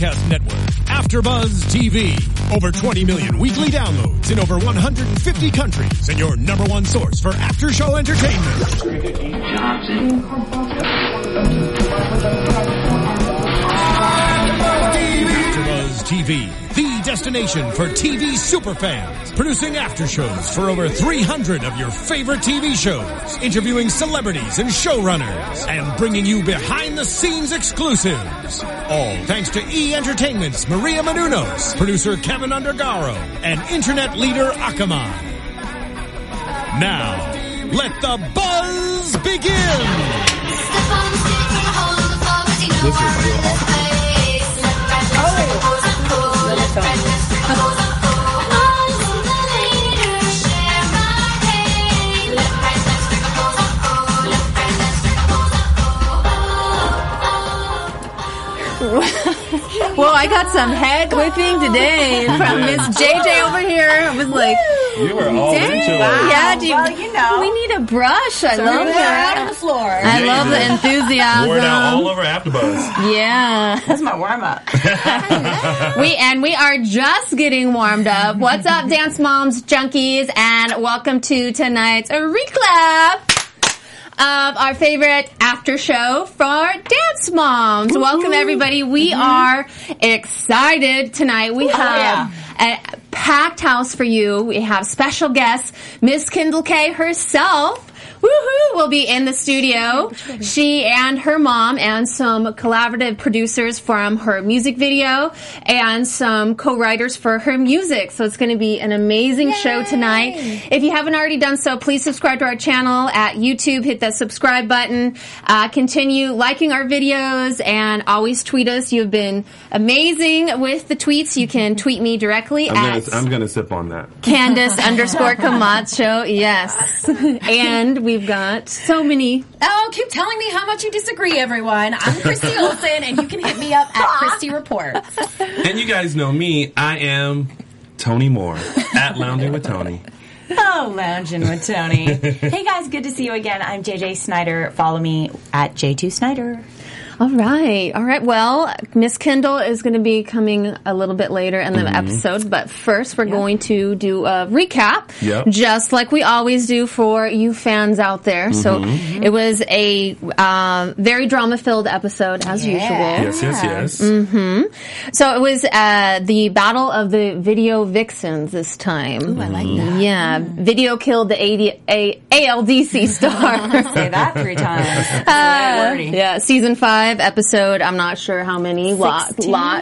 Broadcast Network, AfterBuzz TV. Over 20 million weekly downloads in over 150 countries, and your number one source for after-show entertainment. AfterBuzz TV, the destination for TV superfans, producing aftershows for over 300 of your favorite TV shows, interviewing celebrities and showrunners, and bringing you behind-the-scenes exclusives. All thanks to E! Entertainment's Maria Menounos, producer Kevin Undergaro, and internet leader Akamai. Now, let the buzz begin! This is real awesome. Well, I got some head whipping today from Miss JJ over here. I was like, you were all into it. Yeah, we need a brush. I love that. Out on the floor. I love the enthusiasm. Wore it out all over AfterBuzz. Yeah. That's my warm-up. We are just getting warmed up. What's up, Dance Moms, Junkies, and welcome to tonight's recap of our favorite after show for Dance Moms. Welcome, everybody. We are excited tonight. We have a packed house for you. We have special guests, Miss Kendall K herself. Woohoo! Will be in the studio. She and her mom and some collaborative producers from her music video and some co-writers for her music. So it's going to be an amazing show tonight. If you haven't already done so, please subscribe to our channel at YouTube. Hit that subscribe button. Continue liking our videos and always tweet us. You've been amazing with the tweets. You can tweet me directly I'm going to sip on that. Candace_Camacho. Yes. And we've got so many. Oh, keep telling me how much you disagree, everyone. I'm Christy Olsen, and you can hit me up at Christy Reports. And you guys know me. I am Tony Moore at Lounging with Tony. Oh, Lounging with Tony. Hey, guys, good to see you again. I'm JJ Snyder. Follow me at J2 Snyder. All right. Well, Miss Kendall is going to be coming a little bit later in the episode, but first we're going to do a recap, just like we always do for you fans out there. So it was a very drama-filled episode, as usual. Yes. So it was the battle of the video vixens this time. Ooh, I like that. Yeah. Video killed the ALDC star. Say that 3 times. Yeah, season 5. Episode, I'm not sure how many, lot.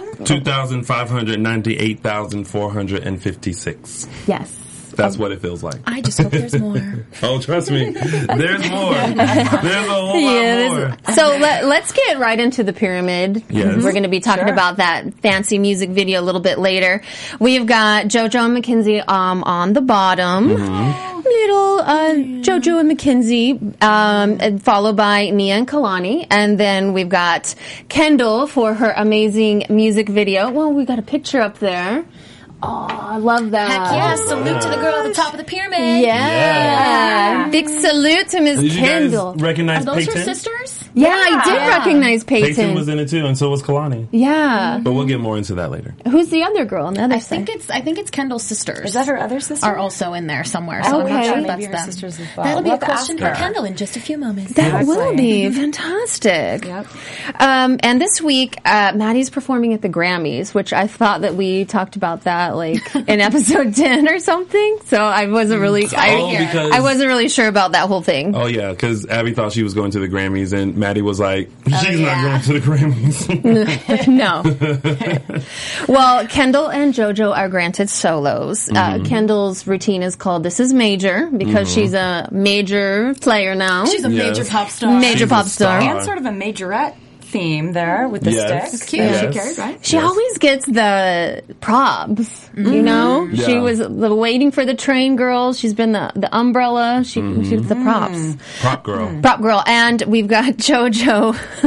2,598,456. Yes. That's what it feels like. I just hope there's more. Oh, trust me. There's more. There's a whole lot more. So let's get right into the pyramid. Yes. We're going to be talking about that fancy music video a little bit later. We've got JoJo and Mackenzie on the bottom. Little JoJo and Mackenzie, followed by Nia and Kalani. And then we've got Kendall for her amazing music video. Well, we got a picture up there. Oh, I love that. Heck yeah. Salute to the girl at the top of the pyramid. Yeah. Big salute to Miss Kendall. Did you guys recognize Are those Peyton? her sisters? Yeah, I did recognize Peyton. Peyton was in it too, and so was Kalani. Yeah. But we'll get more into that later. Who's the other girl on the other side? I think it's Kendall's sisters. Is that her other sister? Are also in there somewhere. So I'm not sure if that's them. Sisters as well. That'll be We'll a question for ask her. Kendall in just a few moments. That will be fantastic. Yep. And this week, Maddie's performing at the Grammys, which I thought that we talked about that like in episode 10 or something. So I wasn't really, I wasn't really sure about that whole thing. Oh yeah, because Abby thought she was going to the Grammys, and Maddie was like, "She's not going to the Grammys." No. Well, Kendall and JoJo are granted solos. Kendall's routine is called "This Is Major" because she's a major player now. She's a major pop star. Major pop star. And sort of a majorette theme there with the stick. It's cute. She carried, right? She always gets the props, you know? Yeah. She was the waiting for the train girl. She's been the umbrella. She gets the props. Prop girl. Prop girl. And we've got JoJo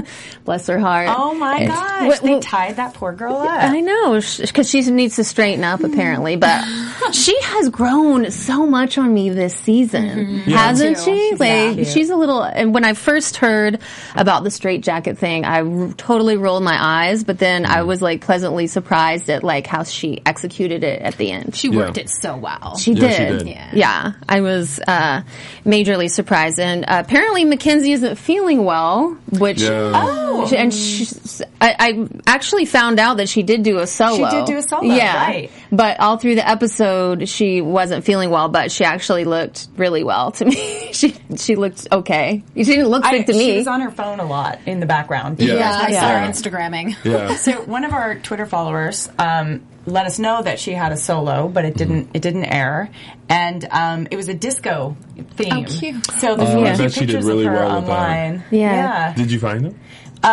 Bless her heart. Oh my gosh, they tied that poor girl up. I know, because she needs to straighten up apparently, but she has grown so much on me this season, hasn't she? Like, she's a little, and when I first heard about the straitjacket thing, I totally rolled my eyes, but then I was like pleasantly surprised at like how she executed it at the end. She worked it so well. She did. Yeah. I was majorly surprised, and apparently Mackenzie isn't feeling well, which and I actually found out that she did do a solo. She did do a solo, right. But all through the episode, she wasn't feeling well, but she actually looked really well to me. She looked okay. She didn't look sick to me. She was on her phone a lot in the background. I saw her Instagramming. Yeah. So one of our Twitter followers let us know that she had a solo, but it didn't air, and it was a disco theme. Oh, cute. So there's I bet she did pictures really of her well with that. online. Yeah. Did you find them?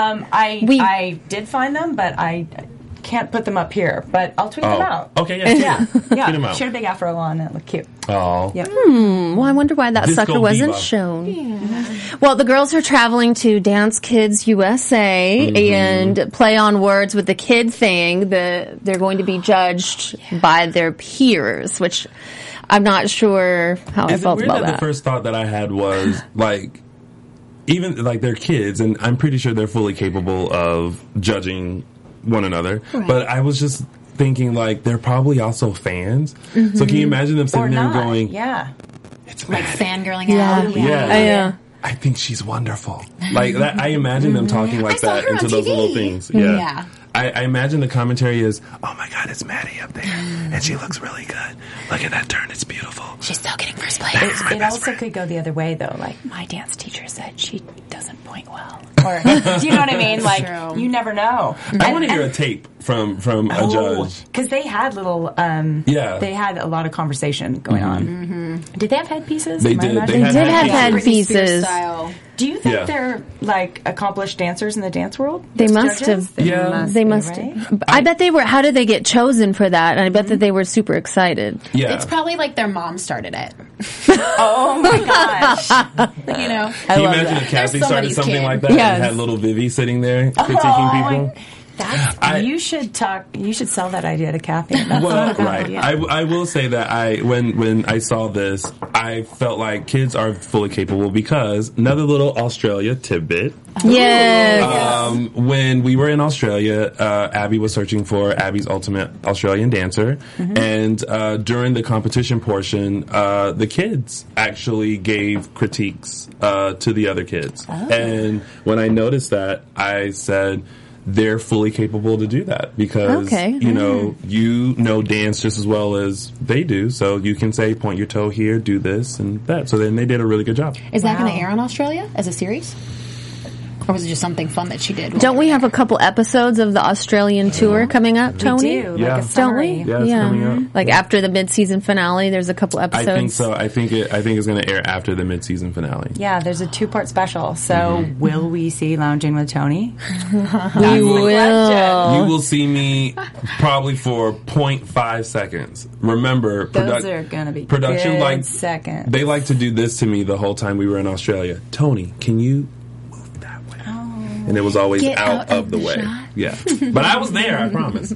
I did find them, but I can't put them up here. But I'll tweet them out. Okay, yeah. Tweet them out. She had a big afro on, and it looked cute. Oh. Yep. Well, I wonder why that Disco sucker wasn't Diva. shown. Yeah. Well, the girls are traveling to Dance Kids USA and play on words with the kid thing. They're going to be judged by their peers, which I'm not sure how I felt about that. The first thought that I had was like, even like they're kids, and I'm pretty sure they're fully capable of judging one another. Right. But I was just thinking like they're probably also fans. So can you imagine them sitting there and going, it's like Maddie. fangirling out. Yeah. I think she's wonderful. Like that, I imagine them talking like that into those little things. Yeah. I imagine the commentary is, oh my God, it's Maddie up there. And she looks really good. Look at that turn. It's beautiful. She's still getting first place. It also could go the other way, though. Like, my dance teacher said she doesn't point well. Or, do you know what I mean? Like, you never know. I want to hear a tape from a judge. Because they had little, they had a lot of conversation going on. Did they have headpieces? They did. They did have headpieces. Do you think they're like accomplished dancers in the dance world? They must have. They must have. I bet they were. How did they get chosen for that? And I bet that they were super excited. Yeah. It's probably like their mom started it. Oh my gosh. You know. Can you imagine if Kathy started something like that and had little Vivi sitting there critiquing people? You should sell that idea to Kathy. Well, right. I will say that when I saw this, I felt like kids are fully capable because another little Australia tidbit. Yes. When we were in Australia, Abby was searching for Abby's ultimate Australian dancer, and during the competition portion, the kids actually gave critiques to the other kids. And when I noticed that, I said, they're fully capable to do that because, you know dance just as well as they do. So you can say, point your toe here, do this and that. So then they did a really good job. Is that going to air on Australia as a series? Or was it just something fun that she did? Don't we have a couple episodes of the Australian tour coming up, Tony? We do. Like a summary. Yeah, it's coming up. Like after the mid-season finale, there's a couple episodes. I think so. I think it's going to air after the mid-season finale. Yeah, there's a 2-part special. So will we see Lounging with Tony? We will. You will see me probably for 0.5 seconds. Remember, those are going to be production good seconds. They like to do this to me the whole time we were in Australia. Tony, can you? And it was always out of the way. Shot. Yeah. But I was there, I promise.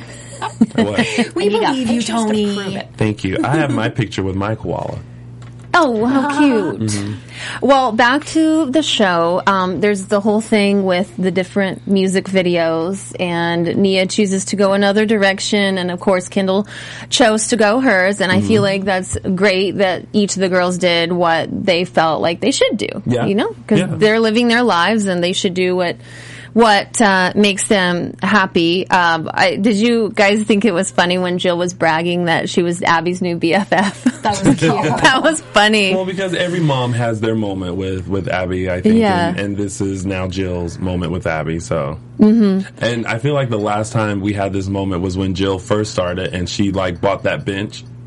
We believe you, Tony. Thank you. I have my picture with my koala. Oh, how cute. Well, back to the show. There's the whole thing with the different music videos, and Nia chooses to go another direction, and of course Kendall chose to go hers, and I feel like that's great that each of the girls did what they felt like they should do. Yeah. You know? Because they're living their lives, and they should do what makes them happy. Did you guys think it was funny when Jill was bragging that she was Abby's new BFF? That was cute. That was funny. Well, because every mom has their moment with Abby, I think. Yeah. And this is now Jill's moment with Abby, so. And I feel like the last time we had this moment was when Jill first started and she, like, bought that bench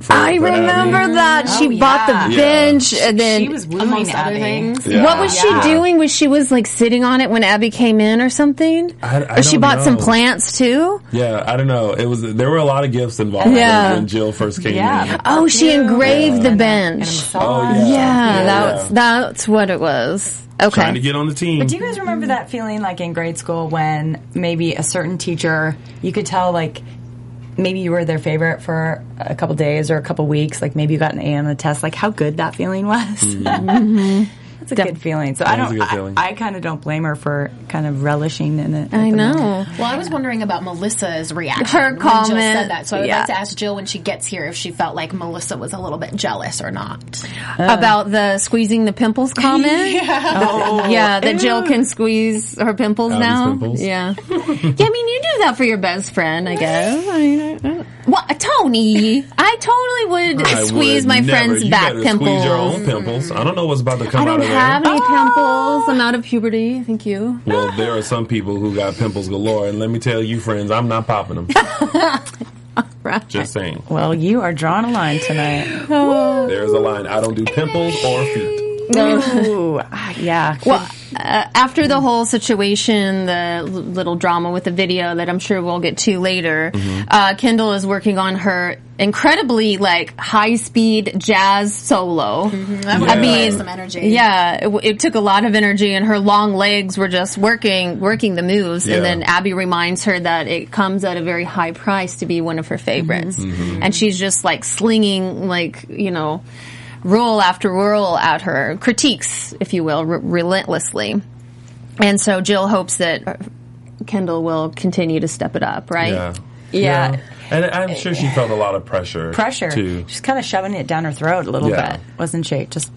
I for remember Abby. that. She bought the bench, and then She was wooing amongst other Abby. things. Yeah. what was she doing? Was she like sitting on it when Abby came in or something? I Or she don't bought some know. plants too? Yeah, I don't know. There were a lot of gifts involved Yeah. when Jill first came in. Oh, she engraved the And a bench. massage. Oh, yeah. That's what it was. Okay. Trying to get on the team. But do you guys remember that feeling like in grade school when maybe a certain teacher, you could tell like maybe you were their favorite for a couple days or a couple weeks, like maybe you got an A on the test, like how good that feeling was? That's a good feeling. So That is a good feeling. I kind of don't blame her for kind of relishing in it. I at the know. moment. Well, I was wondering about Melissa's reaction. Her when Jill comment, said that. So I would yeah. like to ask Jill when she gets here if she felt like Melissa was a little bit jealous or not. About the squeezing the pimples comment? Yeah, that Jill can squeeze her pimples Abby's now. pimples. Yeah. Yeah, I mean, you do that for your best friend, I guess. I mean, what, Tony? I totally would I squeeze would my never. friend's You back better pimples. Squeeze your own pimples. I don't know what's about to come I don't out of there. have any pimples. I'm out of puberty. Thank you. Well, there are some people who got pimples galore, and let me tell you, friends, I'm not popping them. Right. Just saying. Well, you are drawing a line tonight. There's a line. I don't do pimples or feet. Ooh, yeah. Well, after the whole situation, the little drama with the video that I'm sure we'll get to later, Kendall is working on her incredibly high speed jazz solo. That would I require mean, some energy. yeah, it took a lot of energy, and her long legs were just working the moves. Yeah. And then Abby reminds her that it comes at a very high price to be one of her favorites, and she's just slinging roll after roll at her, critiques, if you will, relentlessly. And so Jill hopes that Kendall will continue to step it up, right? Yeah. And I'm sure she felt a lot of pressure. Too. She's kind of shoving it down her throat a little Yeah. bit, wasn't she? Just,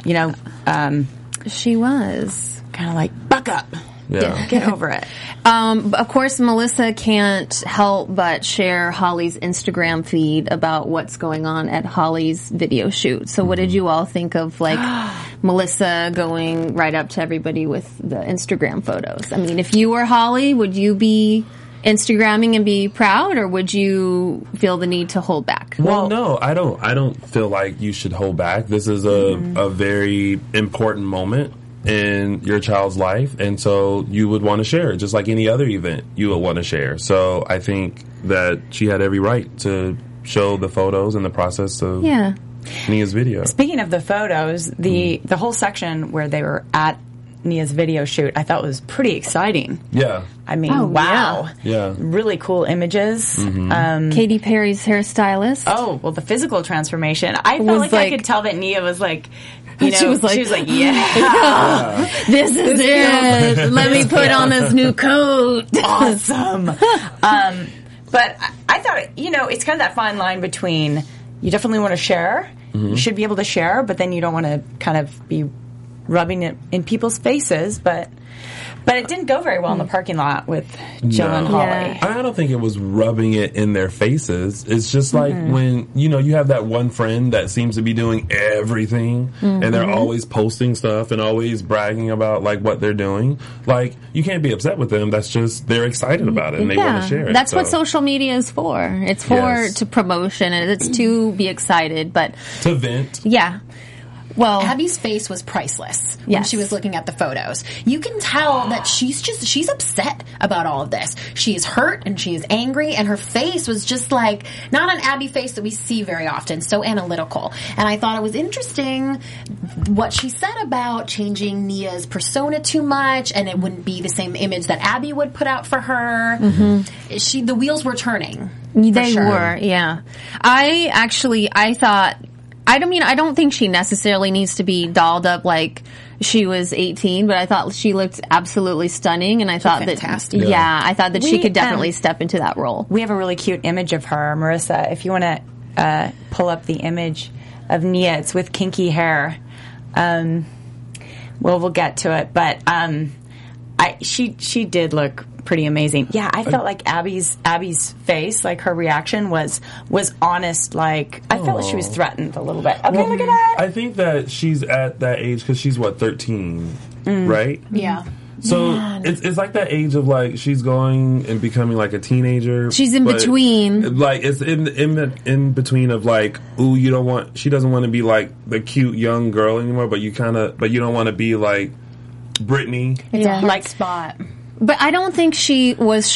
She was. kind of like, buck up. Yeah. Get over it. Of course, Melissa can't help but share Holly's Instagram feed about what's going on at Holly's video shoot. So what did you all think of Melissa going right up to everybody with the Instagram photos? I mean, if you were Holly, would you be Instagramming and be proud, or would you feel the need to hold back? Well, no, I don't feel like you should hold back. This is a very important moment in your child's life, and so you would want to share it, just like any other event you would want to share. So I think that she had every right to show the photos and the process of Nia's video. Speaking of the photos, the whole section where they were at Nia's video shoot, I thought was pretty exciting. Yeah. I mean, wow. Yeah. Really cool images. Katy Perry's hairstylist. Oh, well, the physical transformation. I felt like I could tell that Nia was She was like, yeah. This is it. Let me put on this new coat. Awesome. But I thought, it's kind of that fine line between you definitely want to share, you should be able to share, but then you don't want to kind of be rubbing it in people's faces, but it didn't go very well in the parking lot with Jill and Holly. Yeah. I don't think it was rubbing it in their faces. It's just like when, you have that one friend that seems to be doing everything and they're always posting stuff and always bragging about what they're doing. You can't be upset with them. That's just, they're excited about it and they want to share it. That's what social media is for. It's for Yes. to promotion, and it's to be excited, but to vent. yeah. Well, Abby's face was priceless when Yes. she was looking at the photos. You can tell that she's upset about all of this. She is hurt and she is angry, and her face was just not an Abby face that we see very often, so analytical. And I thought it was interesting what she said about changing Nia's persona too much, and it wouldn't be the same image that Abby would put out for her. The wheels were turning. they sure. were, yeah. I thought, I don't think she necessarily needs to be dolled up like she was 18, but I thought she looked absolutely stunning, and I thought fantastic. that, I thought that she We, could definitely step into that role. We have a really cute image of her, Marissa. If you want to pull up the image of Nia, it's with kinky hair. We'll get to it, but she did look pretty amazing. Yeah, I felt like Abby's face, her reaction was honest. I felt like she was threatened a little bit. Okay, look at that. I think that she's at that age because she's 13, right? Yeah. So it's like that age of like she's going and becoming like a teenager. She's in between. Like it's in between of like, ooh, she doesn't want to be like the cute young girl anymore, but you don't want to be like Britney. It's a hard Like- spot. But I don't think she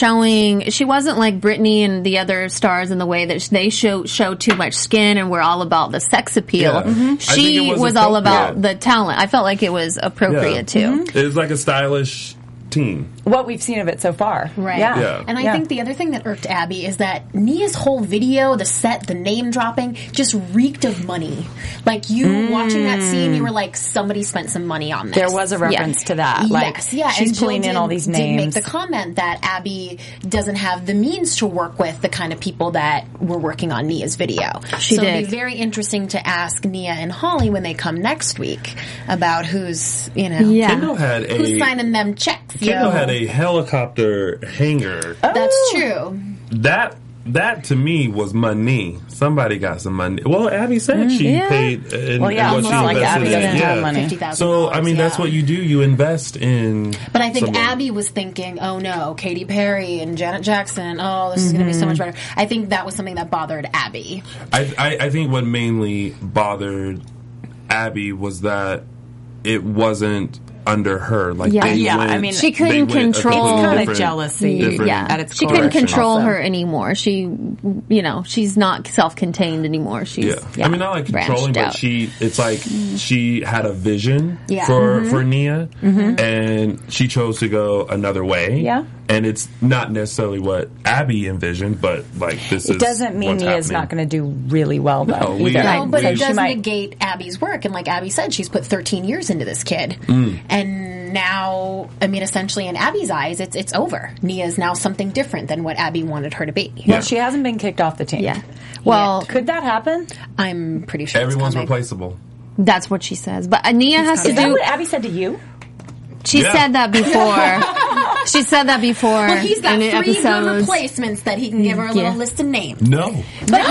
wasn't like Britney and the other stars in the way that they show too much skin and were all about the sex appeal. Yeah. I think She it was all about appropriate. the talent. I felt like it was appropriate too. It's like a stylish teen. What we've seen of it so far. Right. Yeah. And I think the other thing that irked Abby is that Nia's whole video, the set, the name dropping, just reeked of money. Like, you watching that scene, you were like, somebody spent some money on this. There was a reference to that. Like, Yes, yeah. she's and Jill pulling in all these did names. make the comment that Abby doesn't have the means to work with the kind of people that were working on Nia's video. She so did. it'd be very interesting to ask Nia and Holly when they come next week about who's, Yeah. Kendall had who's signing them checks. Kendall had a helicopter hanger. That's true. That to me was money. Somebody got some money. Well, Abby said she paid. And, Well, yeah, and what it's she not like invested Abby in. doesn't have Yeah. money. $50,000. So I mean, that's yeah. what you do. You invest in. But I think someone. Abby was thinking, oh no, Katy Perry and Janet Jackson, oh, this is going to be so much better. I think that was something that bothered Abby. I think what mainly bothered Abby was that it wasn't under her. Like Yeah. they Yeah, went, I mean, She couldn't they went a control- completely It's kinda different- jealousy. different Yeah, at its she core. couldn't control Also. her anymore. She's not self-contained anymore. She's I mean, not like controlling, branched but out. it's like she had a vision Yeah. for Nia, and she chose to go another way. Yeah. And it's not necessarily what Abby envisioned, but like this is. It doesn't mean what's Nia's happening. not going to do really well, though. No, we- either. Right, No, but So it she does might- negate Abby's work. And like Abby said, she's put 13 years into this kid. And now, I mean, essentially in Abby's eyes, it's over. Nia's now something different than what Abby wanted her to be. Well, she hasn't been kicked off the team. Yeah. Well, Could that happen? I'm pretty sure Everyone's it's coming. replaceable. that's what she says. But Nia has to Is that do. what Abby said to you? She Yeah. said that before. She said that before. Well, he's got in three good episodes. replacements that he can give her a little list of names. No. But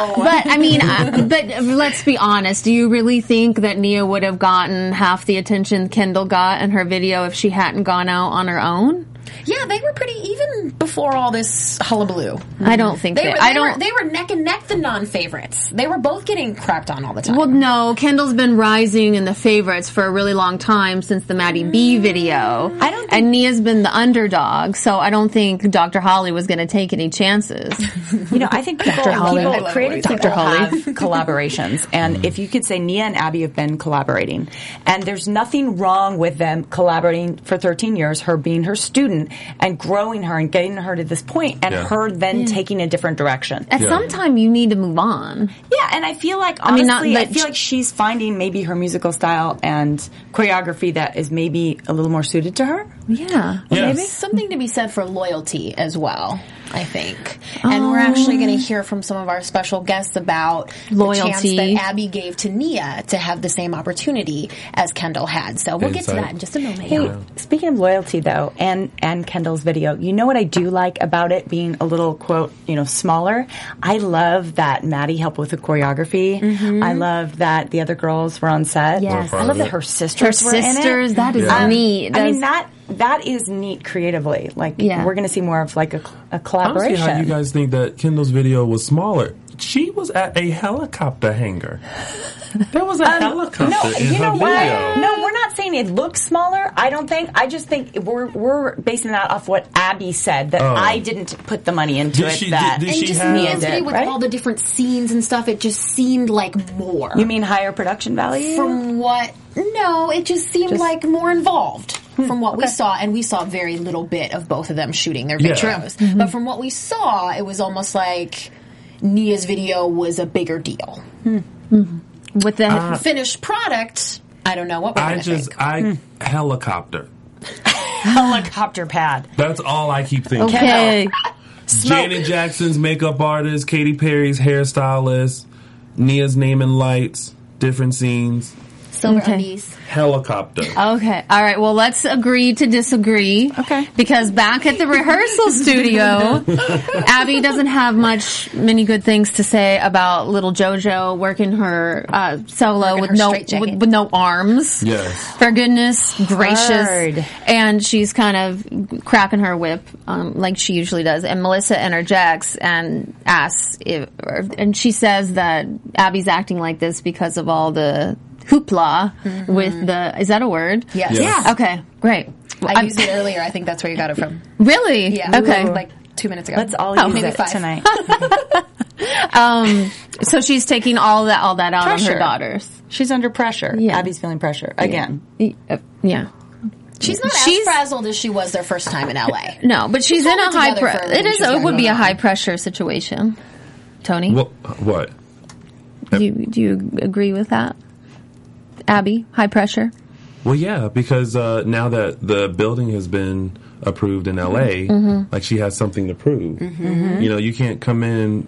I mean, but let's be honest. Do you really think that Nia would have gotten half the attention Kendall got in her video if she hadn't gone out on her own? Yeah, they were pretty even before all this hullabaloo. I don't think They that. were, I they, don't. were, they were neck and neck, the non-favorites. They were both getting crapped on all the time. Well, no, Kendall's been rising in the favorites for a really long time since the Maddie B video. I don't think- and Nia's been the underdog, so I don't think Dr. Holly was going to take any chances. You know, I think Dr. Holly. creative Dr. people Holly. have collaborations. And if you could say Nia and Abby have been collaborating, and there's nothing wrong with them collaborating for 13 years, her being her student, and growing her and getting her to this point, and Yeah. her then taking a different direction. At some time, you need to move on. Yeah, and I feel like I mean, honestly, not I that- feel like she's finding maybe her musical style and choreography that is maybe a little more suited to her. Yeah. Yes. Maybe something to be said for loyalty as well, I think. And we're actually going to hear from some of our special guests about Loyalty. the chance that Abby gave to Nia to have the same opportunity as Kendall had. So we'll get to Insight. that in just a moment. Hey, speaking of loyalty though, and Kendall's video, you know what I do like about it being a little quote, smaller? I love that Maddie helped with the choreography. I love that the other girls were on set. Yes. I love that her sisters Her were in sisters, it. that is neat. I mean, that is neat creatively. Like, Yeah. we're going to see more of like a I don't see collaboration. how you guys think that Kendall's video was smaller. She was at a helicopter hangar. There was a helicopter No, in you her know video. what? No, we're not saying it looks smaller. I don't think. I just think we're basing that off what Abby said, that I didn't put the money into Did it. she- that did And she just have- Nia's video with right? all the different scenes and stuff, it just seemed like more. You mean higher production value? From what? No, it just seemed like more involved from what we saw, and we saw very little bit of both of them shooting their Yeah. videos. But from what we saw, it was almost like Nia's video was a bigger deal. with the Finished product, I don't know what we're going to think. Helicopter. Helicopter pad. That's all I keep thinking. okay. Janet Jackson's makeup artist, Katy Perry's hairstylist, Nia's name and lights, different scenes. Silver Okay. undies. Helicopter. Okay. All right. Well, let's agree to disagree. Okay. Because back at the rehearsal studio, Abby doesn't have many good things to say about little JoJo working her solo Working with her no straitjacket. with no arms. Yes. For goodness gracious. Word. And she's kind of cracking her whip like she usually does. And Melissa interjects and asks and she says that Abby's acting like this because of all the hoopla with is that a word? Yes. Yeah. Okay, great. I used it earlier. I think that's where you got it from. Really? Yeah. Okay. Like 2 minutes ago. Let's all use maybe it 5 tonight. So she's taking all that out on her Pressure. daughters. She's under pressure. Yeah. Abby's feeling pressure again. Yeah. She's not She's- as frazzled as she was their first time in LA. No, but she's in a holding high together for pressure. everything she's got It would be going a on. high pressure situation. Tony, What? do you agree with that? Abby, high pressure. Well, yeah, because now that the building has been approved in LA, like she has something to prove. You know, you can't come in,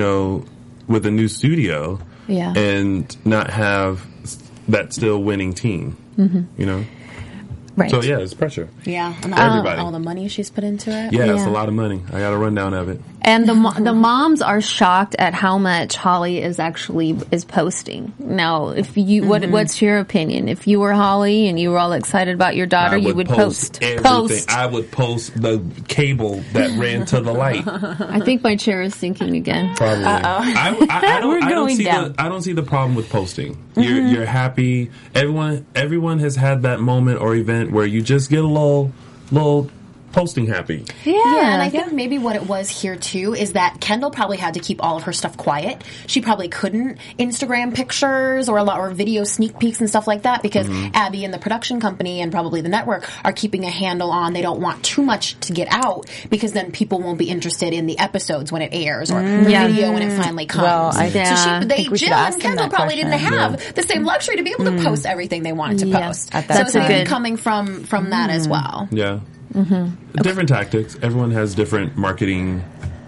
with a new studio Yeah. and not have that still winning team. You know, Right. so yeah, it's pressure. Yeah. And Everybody. all the money she's put into it. Yeah, it's Yeah. a lot of money. I got a rundown of it. And the moms are shocked at how much Holly is posting. Now, if you what's your opinion? If you were Holly and you were all excited about your daughter, you would post. everything. I would post the cable that ran to the light. I think my chair is sinking again. Probably. I We're don't going see down. I don't see the problem with posting. You're happy. Everyone has had that moment or event where you just get a little posting happy. Yeah, and I think maybe what it was here too is that Kendall probably had to keep all of her stuff quiet. She probably couldn't Instagram pictures or video sneak peeks and stuff like that because Abby and the production company and probably the network are keeping a handle on. They don't want too much to get out because then people won't be interested in the episodes when it airs or the video when it finally comes. Well, I think we should Jill ask and them Kendall that probably question. didn't have the same luxury to be able to post everything they wanted to post. That's So it's a maybe good- coming from that as well. Yeah. Different tactics. Everyone has different marketing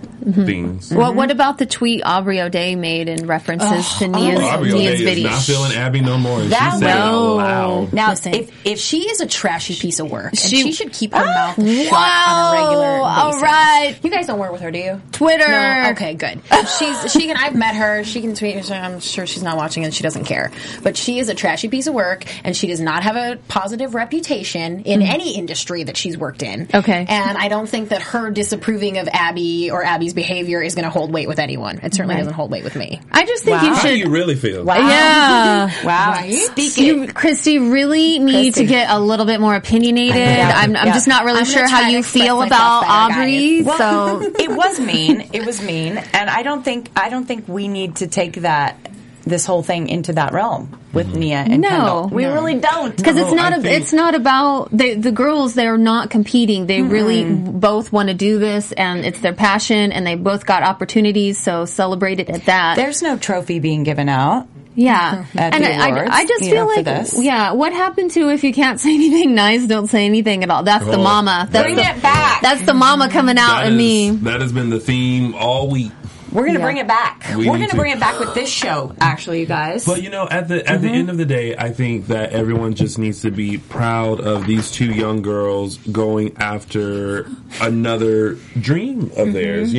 things. Well, what about the tweet Aubrey O'Day made in references to Nia's Aubrey O'Day is video? not feeling Abby no more. And That she said it out will- loud. Now, Listen, if she is a trashy piece of work, and She- she should keep her mouth shut on a regular basis. all right. You guys don't work with her, do you? Twitter. No? Okay, good. I've met her. She can tweet. I'm sure she's not watching and she doesn't care. But she is a trashy piece of work and she does not have a positive reputation in any industry that she's worked in. Okay. And I don't think that her disapproving of Abby or Abby's behavior is going to hold weight with anyone. It certainly doesn't hold weight with me. I just think Wow. you How do should. you really feel? Wow. Yeah. Wow. Right? Speak You, it. Christy, really need Christy. to get a little bit more opinionated. Yeah. I'm Yeah. just not really I'm sure gonna how try to you express feel myself about better, Aubrey. guys. So It was mean. It was mean, and I don't think we need to take this whole thing into that realm with Nia and No. Kendall. We No. really don't. because it's No, not I think- it's not about the girls. They're not competing. They really both want to do this, and it's their passion, and they both got opportunities. So celebrate it at that. There's no trophy being given out. Yeah, At and the awards, I just you feel know, for like, this. yeah, what happened to if you can't say anything nice, don't say anything at all? That's the Oh, mama. That's Bring the, it back. That's the mama coming out in me. That has been the theme all week. We're going to bring it back. We We're need going to to. bring it back with this show, actually, you guys. But at the end of the day, I think that everyone just needs to be proud of these two young girls going after another dream of theirs,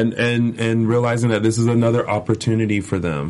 and realizing that this is another opportunity for them.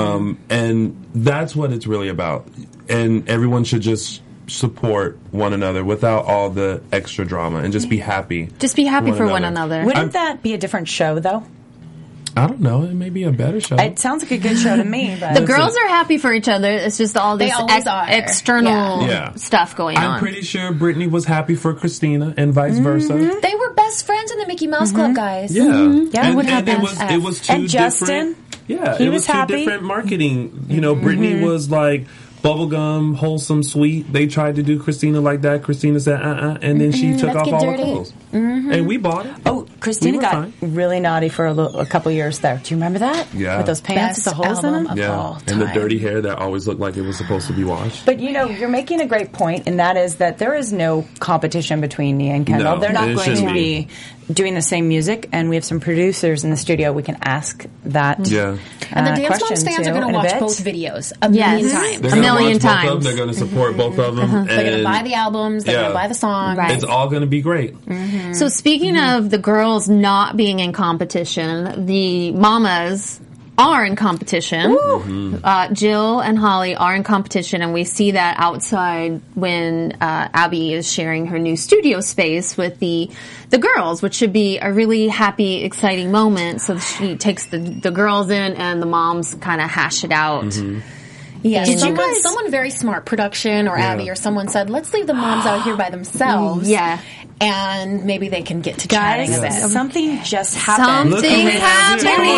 And that's what it's really about. And everyone should just support one another without all the extra drama and just be happy. Just be happy for one another. Wouldn't that be a different show, though? I don't know. It may be a better show. It sounds like a good show to me. But The girls are happy for each other. It's just all this always are. external Yeah. stuff going on. I'm pretty sure Brittany was happy for Christina and vice versa. They were best friends in the Mickey Mouse Club, guys. Yeah, Yeah, what and it happened? was two And Justin? different. Yeah, He it was was two happy? different marketing. Brittany was like bubblegum, wholesome, sweet. They tried to do Christina like that. Christina said, and then she took let's off get all her dirty. clothes. and we bought it. Oh, Christina We were got fine. really naughty for a couple years there. Do you remember that? Yeah. With those pants with Best the holes in album them? of Yeah, all and the time. dirty hair that always looked like it was supposed to be washed. But you're making a great point, and that is that there is no competition between Nia and Kendall. No, They're not it going to shouldn't be doing the same music, and we have some producers in the studio. We can ask that. Yeah. And the Dance question Moms fans too are going in to a watch bit. both videos a million times. They're A gonna million watch both of times. them. They're going to support both of them. They're going to and buy the albums. They're Yeah. going to buy the songs. Right. It's all going to be great. So speaking of the girls not being in competition, the mamas are in competition. Jill and Holly are in competition, and we see that outside when Abby is sharing her new studio space with the girls, which should be a really happy, exciting moment. So she takes the girls in, and the moms kind of hash it out. Yeah, Did you someone very smart, production or Abby or someone said, let's leave the moms out here by themselves. Yeah. And maybe they can get to Guys, chatting a bit. something just happened. Something's happening.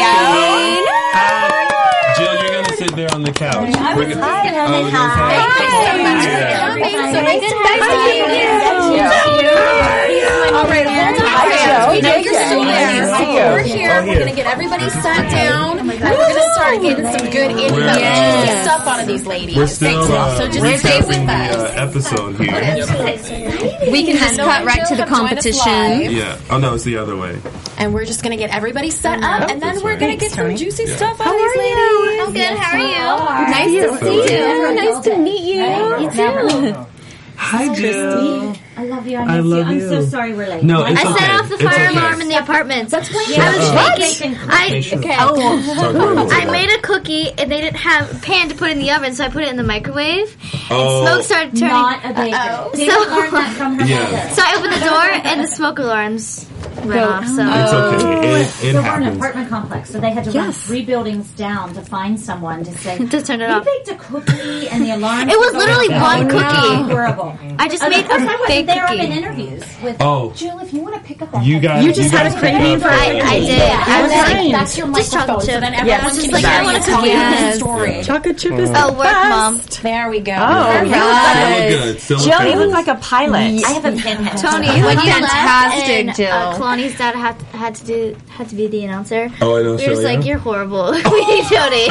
Jill, you're going to sit there on the couch. We're gonna- Hi. All right, hold on. We know you're still there. So we're here. Oh, We're going to get everybody sat down. And we're going to start getting some good info stuff out of these ladies. We're still So just stay with recapping us. the episode here. We can just cut right to the competition. Yeah. Oh, no, it's the other way. And we're just going to get everybody set up. And then we're going to get some juicy stuff out of these ladies. I'm good. How are you? Nice to see you. Nice to meet you. You too. Hi, Jill. I love you. I love I'm you. so sorry we're late. No, it's I okay. set off the It's fire okay. alarm in the apartments. That's why Shut I was up. making. Patient. Okay. I made a cookie and they didn't have a pan to put in the oven, so I put it in the microwave. Oh. Smoke started turning. Not a baker. Didn't learn that from her Yeah. mother. So I opened the door and the smoke alarms went off. So It's okay. It So we're in an happens. apartment complex, so they had to run 3 buildings down to find someone to say, to turn it "We off. baked a cookie," and the alarm. It was literally one cookie. Horrible. I just Of made course I a wasn't fake there. I've been cookie. interviews with Oh. Jill. If you want to pick up that, You guys. You just had a guys craving pick up for the- I did. I was like, That's your just microphone. chocolate So chip. then I everyone was can just like, hear I you want a tell cookie. you the Yes. story. Chocolate chip is Oh, work, Mom. There we go. Oh, Still look good. Still look Jill, you good. look like a pilot. I have a pinhead. Tony, You when look you fantastic, left Jill. and Kalani's dad had to be the announcer. Oh, I know. We were just like, you're horrible. We need Tony.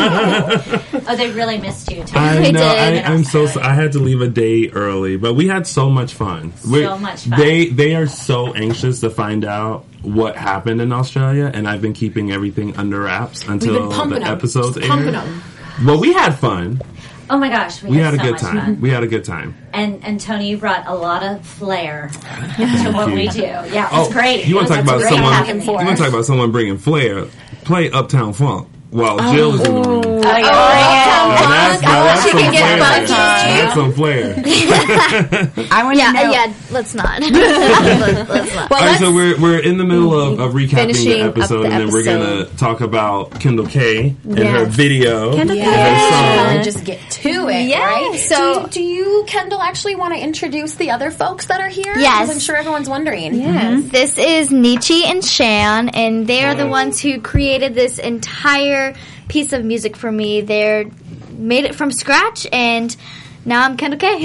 Oh, they really missed you. Too. I We know. did. I'm so. I had to leave a day early, but we had so much fun. Much fun. They are so anxious to find out what happened in Australia, and I've been keeping everything under wraps until pumping the 'em. episodes Just pumping air. 'em. Well, we had fun. Oh my gosh, We had a so good much time. fun. We had a good time. And Tony, you brought a lot of flair to what we do. Yeah, it was great. You want to talk about great someone? back and forth. You want to talk about someone bringing flair? Play Uptown Funk while Jill is in the room. Now that's she some can get flair. bucky. That's some flair. I want to know. Yeah, let's not. Let's not. Well, All right, let's, so we're in the middle of recapping Finishing the up episode, the and then we're episode. gonna talk about Kendall K and her Yes. video, and her And song. just get to it, Yeah, right? so- do you, Kendall, actually want to introduce the other folks that are here? Yes. 'Cause I'm sure everyone's wondering. This is Nietzsche and Shan, and they are the ones who created this entire piece of music for me. They made it from scratch, and now I'm Kendall K.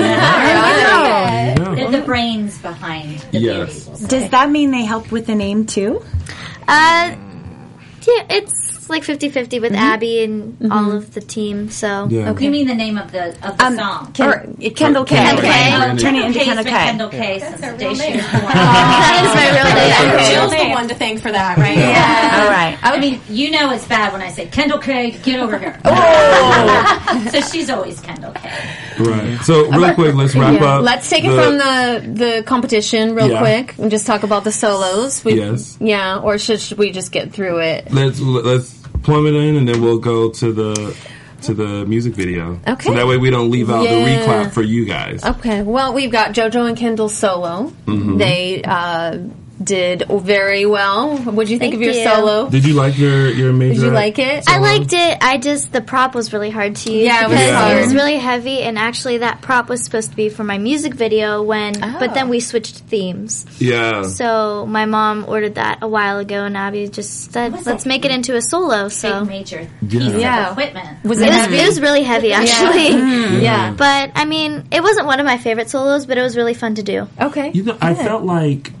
They're the brains behind the Yes. beauty. Does that mean they help with the name too? Yeah, it's like 50-50 with Abby and all of the team. So Yeah. You mean the name of the song? Kendall K. Kendall K. Turn it into Kendall K. Kendall K. Since the day she was born. that is my real name. Jill's the one to thank for that, right? All right. I mean, you know it's bad when I say Kendall K. Get over here. So she's always Kendall K. Right. So real quick, let's wrap up. let's take it from the competition real Yeah. quick and just talk about the solos. Yes. Yeah, or should we just get through it? Let's plumb it in, and then we'll go to the music video. Okay. So that way we don't leave out Yeah. the reclap for you guys. Okay, well, we've got JoJo and Kendall solo. They did very well. What did you think Thank of your you. solo? Did you like your major? Did you like it? I liked it. The prop was really hard to use. Yeah, it was because hard. it was really heavy, and actually that prop was supposed to be for my music video but then we switched themes. Yeah. So my mom ordered that a while ago, and Abby just said, let's make it into a solo. So Big major Yeah. piece Yeah. of equipment. Was it it was, heavy? it was really heavy, actually. Yeah. But I mean, it wasn't one of my favorite solos, but it was really fun to do. Okay. You know, I felt like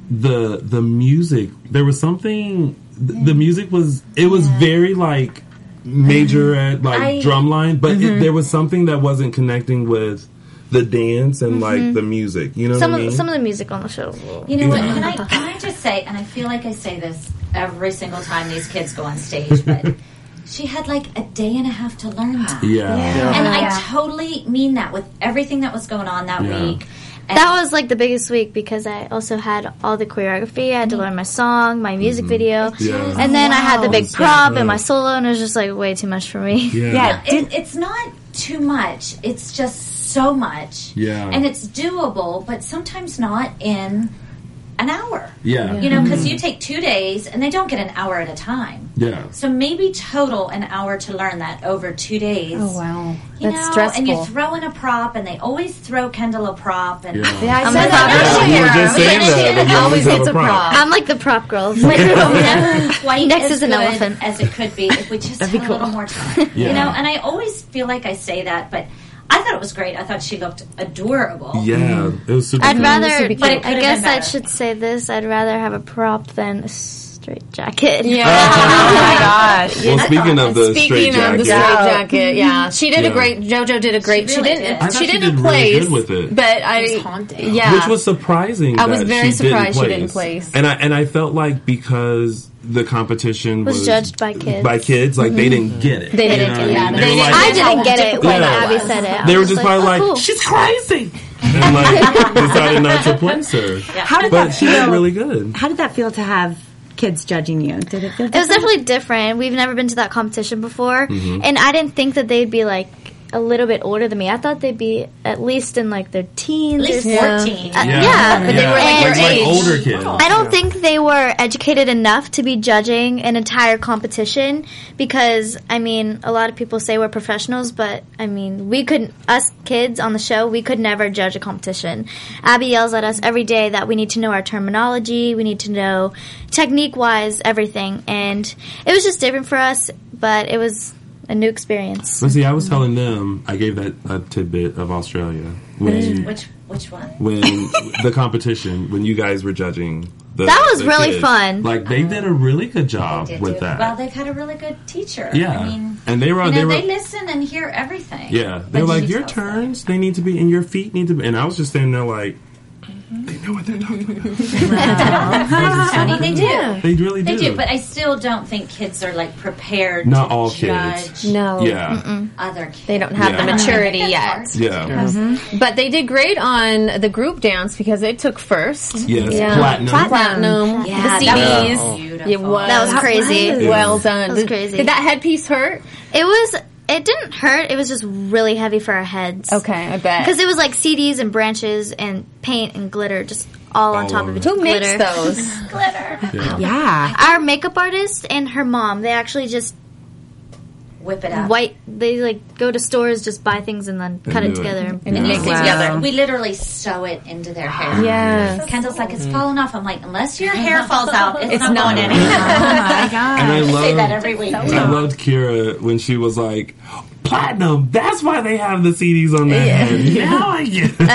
the music. There was something. The music was very like major at like drumline, but there was something that wasn't connecting with the dance and like the music. You know what I mean? Some of the music on the show. You know what? Can I just say, and I feel like I say this every single time these kids go on stage, but she had like a day and a half to learn that. Yeah. And I totally mean that with everything that was going on that week. And that was like the biggest week because I also had all the choreography. I had to learn my song, my music video, and then I had the big prop and my solo, and it was just like way too much for me. It's not too much. It's just so much. Yeah. And it's doable, but sometimes not in an hour. Yeah. You know, because you take 2 days and they don't get an hour at a time. Yeah. So maybe total an hour to learn that over 2 days. Oh, wow. You That's know, stressful. and you throw in a prop, and they always throw Kendall a prop. And I said that. You were just saying that you always have a prop. I'm like the prop girl. never quite Next as is an good elephant. as it could be if we just had a little more time. You know, and I always feel like I say that, but I thought it was great. I thought she looked adorable. Yeah, it was super I'd cool. rather, But it I could've guess been I better. should say this. I'd rather have a prop than a straight jacket. Oh my gosh. Well, speaking of the straight Speaking of the jacket, straight jacket, yeah, she did a Yeah. great. JoJo did a great. She She really didn't. did. I thought She she didn't did really place, good with it. but I. It was haunting. Yeah, which was surprising. I was that very she didn't surprised she didn't place. And I felt like because the competition Was judged by kids. like they didn't get it. They You didn't know get what it. I mean? They They were didn't- like- I didn't get it when Yeah. Abby said it. I They were was just probably oh, like, cool. she's crazy, and like decided not to place her. How did But that she feel? did really good. How did that feel to have kids judging you? Did it feel It was definitely different. We've never been to that competition before, and I didn't think that they'd be like a little bit older than me. I thought they'd be at least in like their teens. At least or so. 14. Yeah, but they were like your like age. older kids. I don't think they were educated enough to be judging an entire competition because, I mean, a lot of people say we're professionals, but, I mean, us kids on the show, we could never judge a competition. Abby yells at us every day that we need to know our terminology, we need to know technique-wise everything, and it was just different for us, but it was a new experience. But see, I was telling them, I gave that a tidbit of Australia when Which one? when the competition, when you guys were judging. That was the really kids. fun. Like they did a really good job Did with do. that. Well, they've had a really good teacher. Yeah. I mean, And they were you know, they were they listen and hear everything. yeah. They were But like, she your tells them. turns, they need to be, and your feet need to be. And I was just standing there like, they know what they're talking about. Tony, they do. They really They do. do, but I still don't think kids are like prepared Not to all judge kids. No, Yeah. other kids. they don't have Yeah. the maturity That's yet. hard. Yeah. But they did great on the group dance because they took first. Yes. Yeah. Platinum. Platinum. Yeah, the that CDs. was beautiful. It was. That was crazy. Well done. That was crazy. Did that headpiece hurt? It didn't hurt, it was just really heavy for our heads. Okay, I bet. Because it was like CDs and branches and paint and glitter just all on top of each Who other. makes those? Glitter. Yeah. Our makeup artist and her mom, they actually just Whip it up. they like go to stores, just buy things and then cut do it it. together. And make it Wow. together. We literally sew it into their hair. Yes. Kendall's like, it's falling off. I'm like, unless your hair falls out, it's not not. going anywhere. And I I say that loved, every week. I loved Kira when she was like, Platinum, that's why they have the CDs on their head. Now I get it.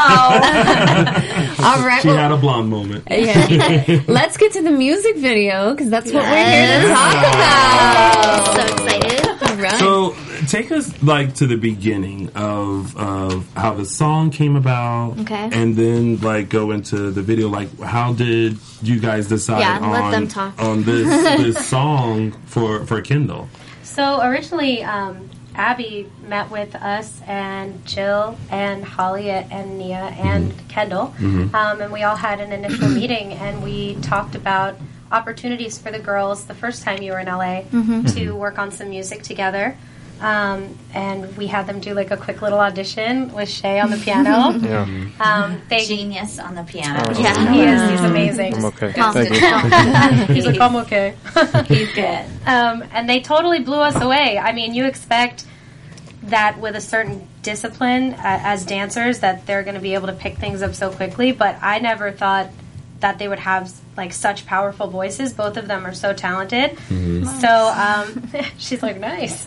All right. She well, had a blonde moment. yeah. Let's get to the music video because that's what we're here to talk about. So excited. All right. So take us like to the beginning of how the song came about, Okay. and then like go into the video. Like, how did you guys decide Yeah, let on them talk. on this song for Kendall? So originally, Abby met with us and Jill and Holly and Nia and Kendall, and we all had an initial meeting, and we talked about opportunities for the girls the first time you were in LA to work on some music together. And we had them do like a quick little audition with Shay on the piano. They Genius on the piano. Yeah. He is. He's amazing. I'm okay. Mom. Thank you. He's like, I'm okay. He's good. And they totally blew us away. I mean, you expect that with a certain discipline as dancers that they're going to be able to pick things up so quickly, but I never thought that they would have like such powerful voices. Both of them are so talented. So she's like, nice.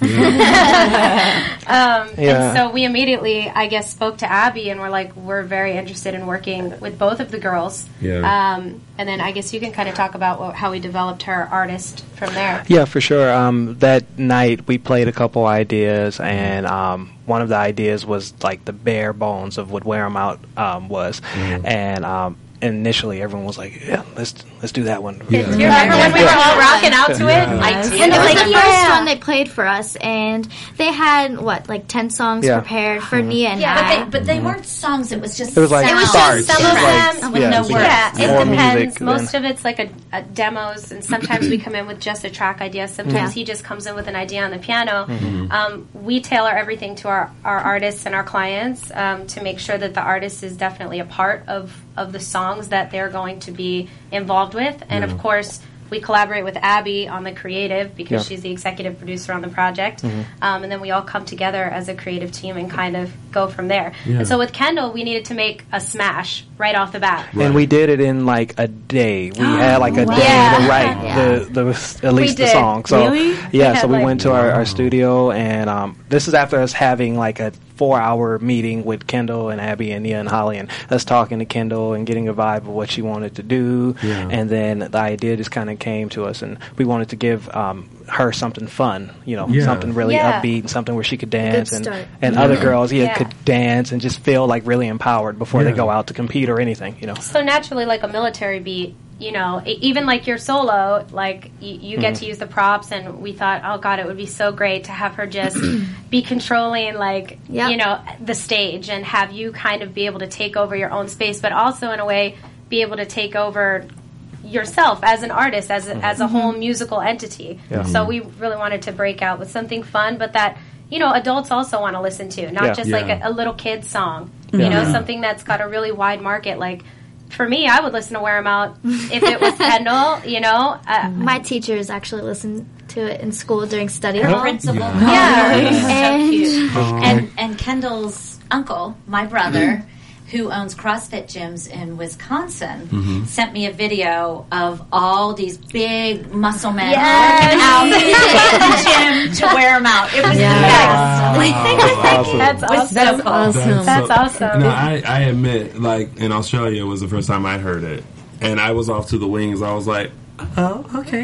And so we immediately, I guess, spoke to Abby and we're like, we're very interested in working with both of the girls. And then I guess you can kind of talk about how we developed her artist from there. Yeah, for sure. That night we played a couple ideas, and one of the ideas was like the bare bones of what Wear 'Em Out was, and initially everyone was like, yeah, let's do that one. Do you remember when we were all rocking out to it? I did. And it was the first one they played for us, and they had, 10 songs prepared for Nia and I. But they weren't songs, it was just it was like sounds. Some of them with no words. Yeah, it More depends. music Most of it's like a demos, and sometimes we come in with just a track idea. Sometimes he just comes in with an idea on the piano. We tailor everything to our artists and our clients to make sure that the artist is definitely a part of the songs that they're going to be involved with. And of course, we collaborate with Abby on the creative because she's the executive producer on the project. And then we all come together as a creative team and kind of go from there. And so with Kendall, we needed to make a smash right off the bat. And we did it in like a day. We had like a day to write at least the song. So so we went to our studio, and this is after us having like a 4-hour meeting with Kendall and Abby and Nia and Holly, and us talking to Kendall and getting a vibe of what she wanted to do. And then the idea just kind of came to us, and we wanted to give her something fun, something really upbeat, and something where she could dance, and other girls could dance and just feel like really empowered before they go out to compete or anything. So naturally, like a military beat, even like your solo, like you get to use the props, and we thought, oh God, it would be so great to have her just be controlling the stage and have you kind of be able to take over your own space, but also in a way be able to take over yourself as an artist, as a whole musical entity. So we really wanted to break out with something fun, but that adults also want to listen to, not just like a little kid song, something that's got a really wide market. Like for me, I would listen to Wear 'Em Out if it was Kendall. My teachers actually listened to it in school during study hall. Principal, so cute. And Kendall's uncle, my brother, who owns CrossFit gyms in Wisconsin, sent me a video of all these big muscle men working out in the gym to wear them out. It was the best. That's awesome. That's awesome. No, I admit, like in Australia, it was the first time I'd heard it, and I was off to the wings. I was like, oh, okay.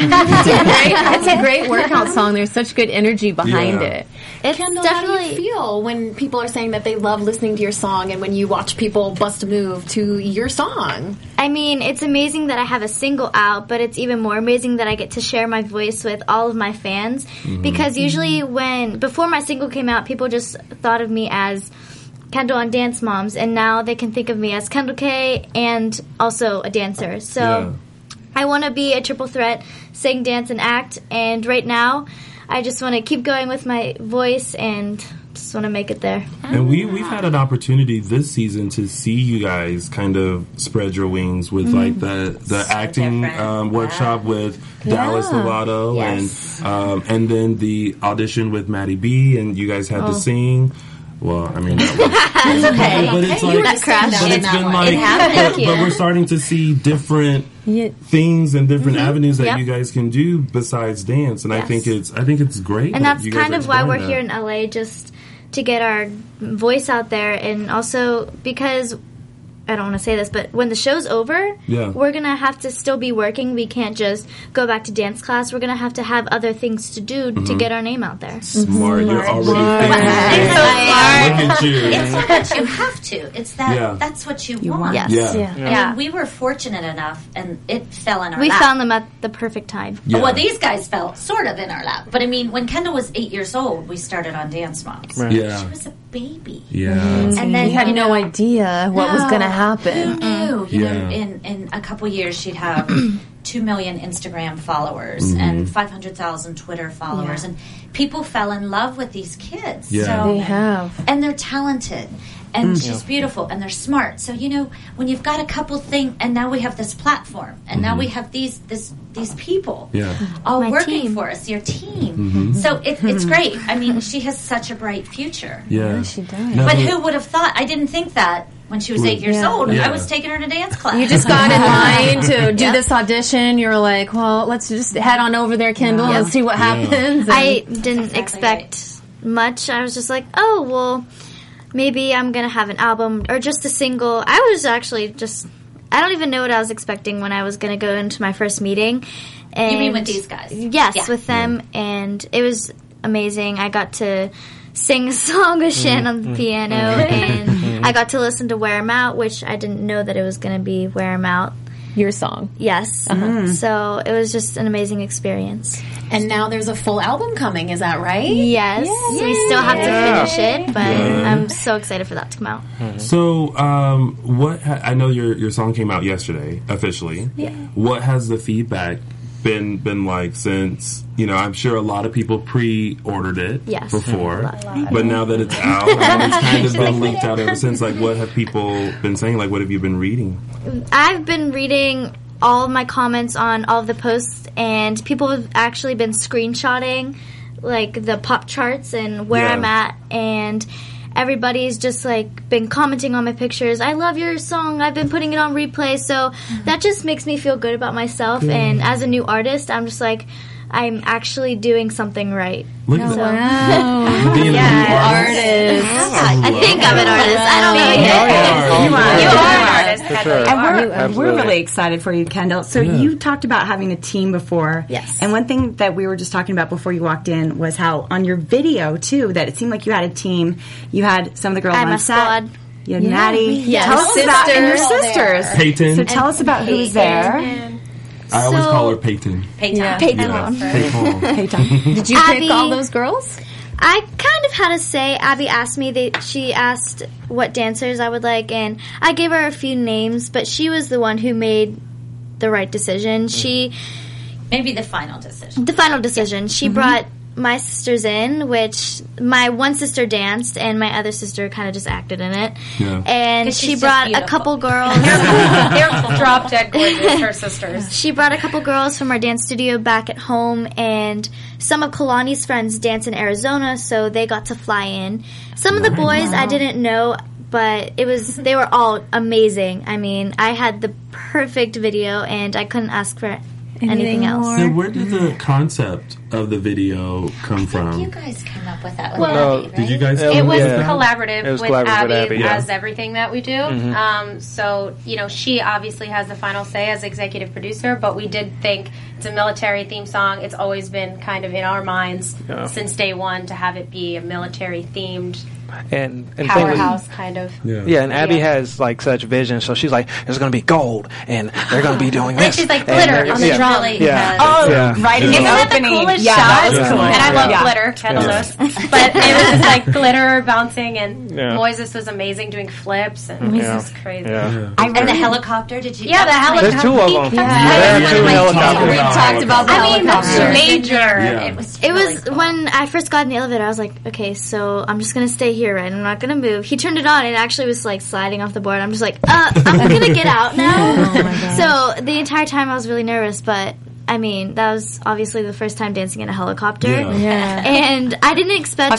It's a great workout song. There's such good energy behind it. It's Kendall, definitely. how do you feel when people are saying that they love listening to your song and when you watch people bust a move to your song? I mean, it's amazing that I have a single out, but it's even more amazing that I get to share my voice with all of my fans. Because usually before my single came out, people just thought of me as Kendall on Dance Moms, and now they can think of me as Kendall K and also a dancer. So I want to be a triple threat, sing, dance, and act. And right now, I just want to keep going with my voice and just want to make it there. And we've had an opportunity this season to see you guys kind of spread your wings with like the acting workshop with Dallas Lovato and then the audition with Maddie B, and you guys had to sing. Well, I mean, it's okay. But it's like, but it's been like, but we're starting to see different things and different avenues that you guys can do besides dance, and I think it's great. And that's kind of why we're here in LA, just to get our voice out there, and also because I don't want to say this, but when the show's over, we're going to have to still be working. We can't just go back to dance class. We're going to have other things to do to get our name out there. Smart. You're already thinking. Look at you. It's not that you have to. It's that that's what you want. Yes. I mean, we were fortunate enough, and it fell in our lap. We found them at the perfect time. Well, these guys fell sort of in our lap. But I mean, when Kendall was 8 years old, we started on Dance Moms. Right. She was a baby. And then you had no idea what was going to happen. Who knew? In a couple years, she'd have 2 million Instagram followers and 500,000 Twitter followers, and people fell in love with these kids. So, they have, and they're talented. And she's beautiful, and they're smart. So when you've got a couple things, and now we have this platform, and now we have these people all working for us, your team. So it's great. I mean, she has such a bright future. Yeah, she does. But who would have thought? I didn't think that when she was 8 years old. I was taking her to dance class. You just got in line to do this audition. You were like, well, let's just head on over there, Kendall, and see what happens. I didn't expect much. I was just like, oh, well, maybe I'm going to have an album or just a single. I was actually I don't even know what I was expecting when I was going to go into my first meeting. And you mean with these guys? Yes, with them. And it was amazing. I got to sing a song with Shan on the piano, and I got to listen to Wear 'Em Out, which I didn't know that it was going to be Wear 'Em Out. Your song. Yes. So it was just an amazing experience. And now there's a full album coming, is that right? Yes. We still have to finish it, but I'm so excited for that to come out. So, I know your song came out yesterday, officially. Yeah. What has the feedback been like since, I'm sure a lot of people pre-ordered it before, but now that it's out, and it's kind of been leaked out ever since, like, what have people been saying? Like, what have you been reading? I've been reading all of my comments on all of the posts, and people have actually been screenshotting, like, the pop charts and where I'm at, and everybody's just, like, been commenting on my pictures. I love your song. I've been putting it on replay. So that just makes me feel good about myself. And as a new artist, I'm just like, I'm actually doing something right. Look at that. Wow. Being an artist. I think I'm an artist. I don't know yet. You are an artist. For sure. And we're really excited for you, Kendall. So you talked about having a team before. Yes. And one thing that we were just talking about before you walked in was how on your video, too, that it seemed like you had a team. You had some of the girls on set. Squad. You had Maddie. Yes. Tell us about and your sisters. Peyton. So tell us about who's there. I always call her Peyton. Peyton. Yeah. Peyton. Did you Abby, pick all those girls? I kind of had to say, Abby asked me, she asked what dancers I would like, and I gave her a few names, but she was the one who made the right decision. Maybe the final decision. The final decision. She brought my sisters in, which my one sister danced, and my other sister kind of just acted in it. Yeah. And she brought a couple girls. They're drop dead gorgeous, her sisters. She brought a couple girls from our dance studio back at home, and some of Kalani's friends dance in Arizona, so they got to fly in. Some of the boys I didn't know, but they were all amazing. I mean, I had the perfect video, and I couldn't ask for anything else. And where did the concept of the video come from? You guys came up with that. Well, Abby, right? Did you guys? It was that? collaborative It was with collaborative with Abby, Abby, yeah. as everything that we do. So, she obviously has the final say as executive producer, but we did think it's a military theme song. It's always been kind of in our minds since day one to have it be a military themed and powerhouse kind of. Yeah, and Abby has like such vision, so she's like, "There's going to be gold, and they're going to be doing this." She's like glitter on the drum. Really Right in Isn't the that the opening. coolest Yeah, shot? that was cool. And I love glitter, Kendall knows. But it was just like glitter bouncing, and Moises was amazing doing flips, and it was just crazy. And the helicopter, did you? Yeah, the helicopter. There's two of them. Yeah. There are two helicopters. We talked about the helicopter. Major. It It was when I first got in the elevator, I was like, okay, so I'm just going to stay here, right? I'm not going to move. He turned it on, and it actually was like sliding off the board. I'm just like, I'm going to get out now. So the entire time I was really nervous, but I mean, that was obviously the first time dancing in a helicopter. And I didn't expect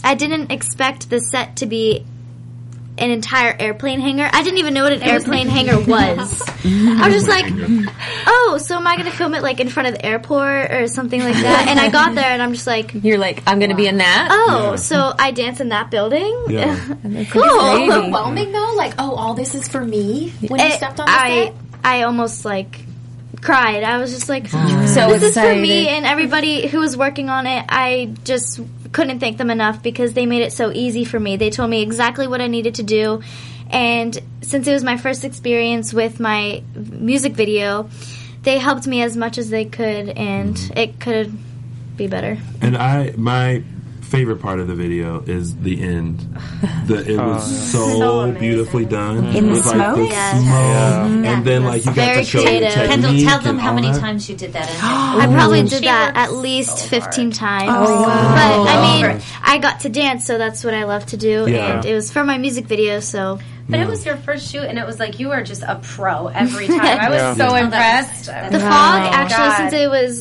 the set to be an entire airplane hangar. I didn't even know what an airplane hangar was. I was just like, oh, so am I going to film it like in front of the airport or something like that? And I got there and I'm just like, You're like, I'm going to be in that? oh, so I dance in that building? Yeah. Cool. Overwhelming though, like, oh, all this is for me when you stepped on the set? I almost like cried. I was just like, So this is for excited. me, and everybody who was working on it, I just couldn't thank them enough because they made it so easy for me. They told me exactly what I needed to do, and since it was my first experience with my music video, they helped me as much as they could, and it could be better. And my favorite part of the video is the end. It was so beautifully done. In the With, like, smoke? the Yes. smoke. And then like you got Very to show creative. the technique. Kendall, tell them and how all many that. times you did that. I probably did She that worked at least 15 times. Oh, But I mean, I got to dance, so that's what I love to do. Yeah. And it was for my music video, so. But it was your first shoot, and it was like you were just a pro every time. I was so impressed. The fog, actually, God. since it was,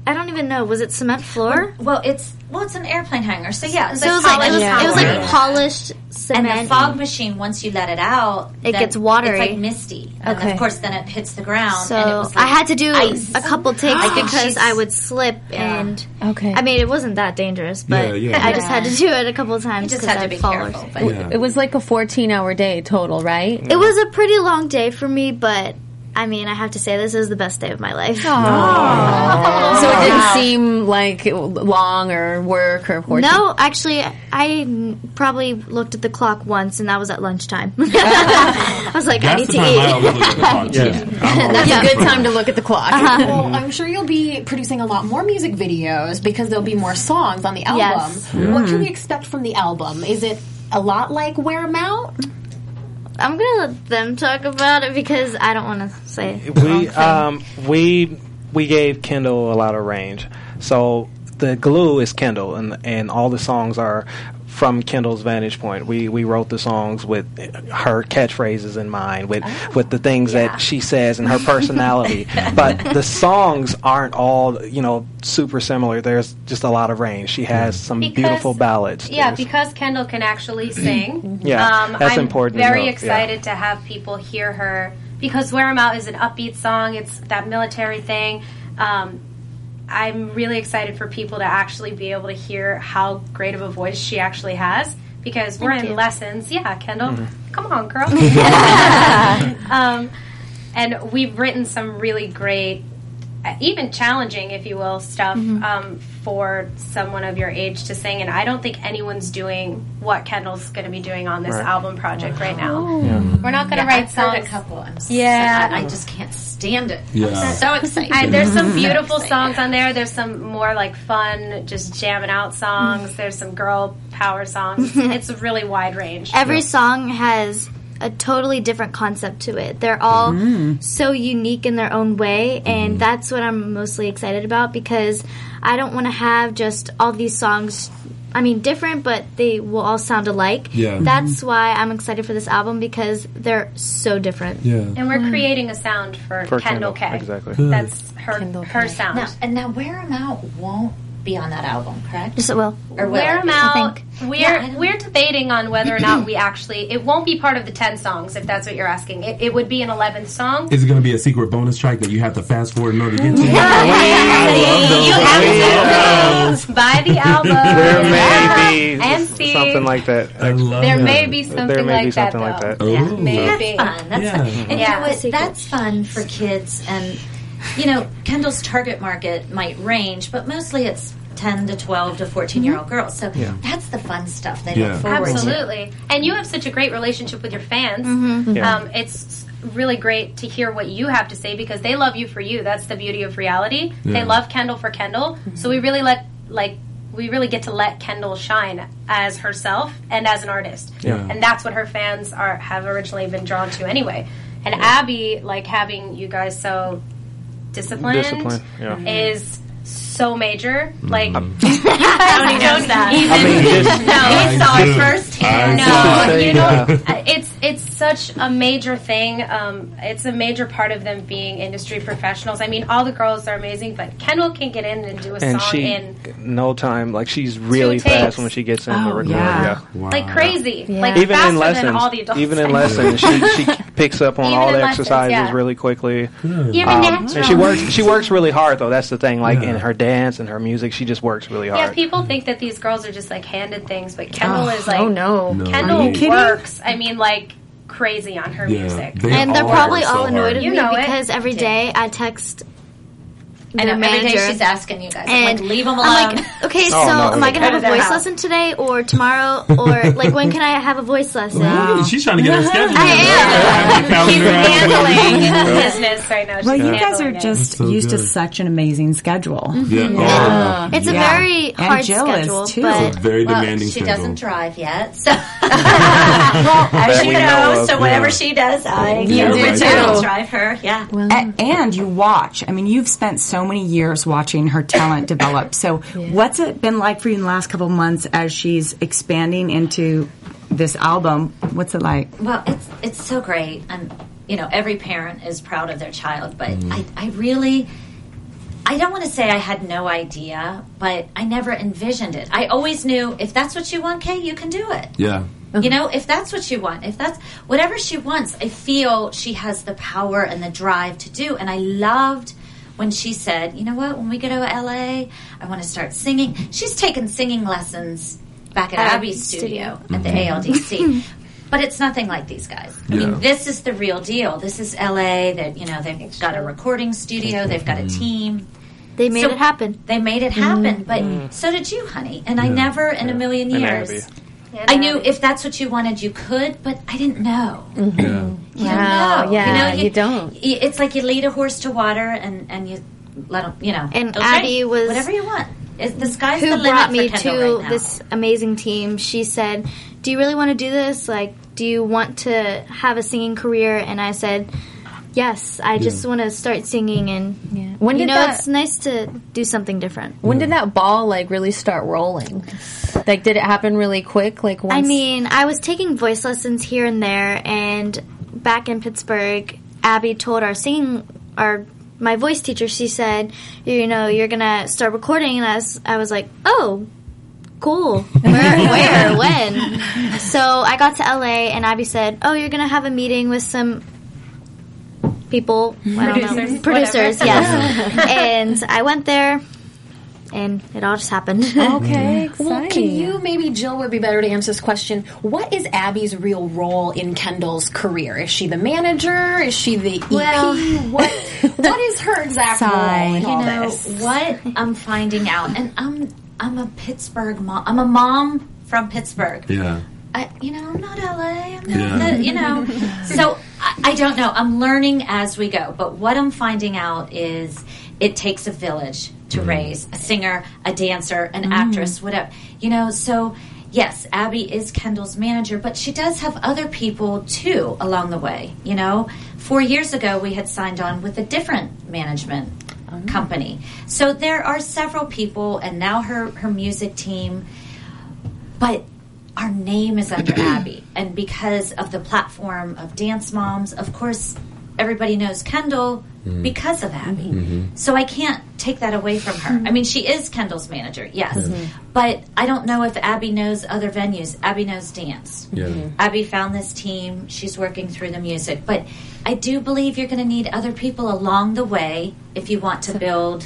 I don't even know. Was it cement floor? Well, it's an airplane hangar. So yeah, so it was like polished cement. And the fog machine, once you let it out, it gets watery. It's like misty. And of course, then it hits the ground. So and it was like I had to do ice. a couple takes because I would slip and. Okay. I mean, it wasn't that dangerous, but I just had to do it a couple of times because I'd fall. It was like a 14-hour day total, right? It was a pretty long day for me, but. I mean, I have to say, this is the best day of my life. Aww. So it didn't seem like long or work or 14? No, actually, I probably looked at the clock once, and that was at lunchtime. I was like, I need to eat. That's a good time to look at the clock. Well, I'm sure you'll be producing a lot more music videos because there'll be more songs on the album. Yes. What can we expect from the album? Is it a lot like Wear 'Em Out? I'm gonna let them talk about it because I don't want to say. We gave Kendall a lot of range, so the glue is Kendall, and all the songs are from Kendall's vantage point. We wrote the songs with her catchphrases in mind, with the things that she says and her personality. But the songs aren't all super similar. There's just a lot of range. She has some beautiful ballads. Yeah, because Kendall can actually sing. That's I'm important. Very excited to have people hear her because "Wear 'Em Out" is an upbeat song. It's that military thing. I'm really excited for people to actually be able to hear how great of a voice she actually has because we're in lessons. Yeah, Kendall, come on, girl. And we've written some really great, even challenging, if you will, stuff for someone of your age to sing. And I don't think anyone's doing what Kendall's going to be doing on this album project right now. We're not going to write songs. I've heard a couple. I just can't stand it. I'm so excited. There's some beautiful songs on there. There's some more like fun, just jamming out songs. There's some girl power songs. It's a really wide range. Every song has a totally different concept to it. They're all so unique in their own way, and that's what I'm mostly excited about because I don't want to have just all these songs, different, but they will all sound alike. That's why I'm excited for this album because they're so different. And we're creating a sound for Kendall K. Exactly. That's her sound. Now Wear 'Em Out won't be on that album, correct? Yes, it will. Or Wear 'Em Out. We're debating on whether or not it won't be part of the 10 songs, if that's what you're asking. It would be an 11th song. Is it going to be a secret bonus track that you have to fast forward in order to get to? You have to buy the album. There may be and see. something like that. There may be something like that. Yeah, maybe. That's fun. That's fun. And you know what? That's fun for kids. And, Kendall's target market might range, but mostly it's 10 to 12 to 14-year-old girls. So that's the fun stuff they look forward to. Absolutely. And you have such a great relationship with your fans. It's really great to hear what you have to say because they love you for you. That's the beauty of reality. They love Kendall for Kendall. So we really get to let Kendall shine as herself and as an artist. And that's what her fans have originally been drawn to anyway. And Abby, having you guys so disciplined is so major. Tony knows that. He saw it firsthand. It's such a major thing. It's a major part of them being industry professionals. All the girls are amazing, but Kendall can get in and do a song in no time. She's really fast when she gets in the recording. Crazy. Even faster in lessons, than all the adults. Even in lessons, she picks up on all the exercises really quickly. And she works really hard though. That's the thing. In her dance and her music, she just works really hard. Yeah, people think that these girls are just handed things, but Kendall is no. Kendall works. Crazy on her music, and they're probably all annoyed at me because every day I text. I know, every day she's asking you guys. And leave them alone. I'm okay, am I going to have a voice lesson today or tomorrow? Or, when can I have a voice lesson? Wow. She's trying to get her schedule. I am. She's handling business right now. Well, you guys are just used to such an amazing schedule. It's a very hard schedule. Is too. But very demanding she schedule. doesn't drive yet. So, as you know, so whatever she does, I drive her. Yeah. And you watch. You've spent so many years watching her talent develop. So what's it been like for you in the last couple of months as she's expanding into this album? What's it like? Well, it's so great. And, every parent is proud of their child. But I I don't want to say I had no idea, but I never envisioned it. I always knew if that's what you want, Kay, you can do it. Yeah. You know, if that's what you want, if that's whatever she wants, I feel she has the power and the drive to do. And I loved when she said, you know what, when we go to LA, I want to start singing. She's taken singing lessons back at Abby's studio at the ALDC. But it's nothing like these guys. I mean, this is the real deal. This is LA. That they've got a recording studio. They've got a team. They made it happen. They made it happen. But so did you, honey. And I never in a million years. I knew if that's what you wanted, you could, but I didn't know. You don't know. Yeah, you don't. It's like you lead a horse to water and you let them, And Abby was... whatever you want. The sky's who the limit brought me for Kendall to right now. this amazing team. She said, do you really want to do this? Like, do you want to have a singing career? And I said, yes, I just want to start singing. And, When did that, it's nice to do something different. When did that ball, like, really start rolling? Like, did it happen really quick? Like, once? I mean, I was taking voice lessons here and there, and back in Pittsburgh, Abby told my voice teacher, she said, you're going to start recording. And I was like, oh, cool. Where? When? So I got to LA, and Abby said, oh, you're going to have a meeting with some people. Producers, yes. And I went there, and it all just happened. Okay, exciting. Well, can you, maybe Jill would be better to answer this question. What is Abby's real role in Kendall's career? Is she the manager? Is she the EP? Well, what is her exact role in all this? What I'm finding out, and I'm a Pittsburgh mom. I'm a mom from Pittsburgh. Yeah. I'm not LA. I'm not So I don't know. I'm learning as we go. But what I'm finding out is it takes a village to raise a singer, a dancer, an actress, whatever. So yes, Abby is Kendall's manager, but she does have other people too along the way. 4 years ago we had signed on with a different management company. So there are several people, and now her music team, but our name is under Abby. And because of the platform of Dance Moms, of course, everybody knows Kendall because of Abby. So I can't take that away from her. I mean, she is Kendall's manager, yes. But I don't know if Abby knows other venues. Abby knows dance. Abby found this team. She's working through the music. But I do believe you're going to need other people along the way if you want to build,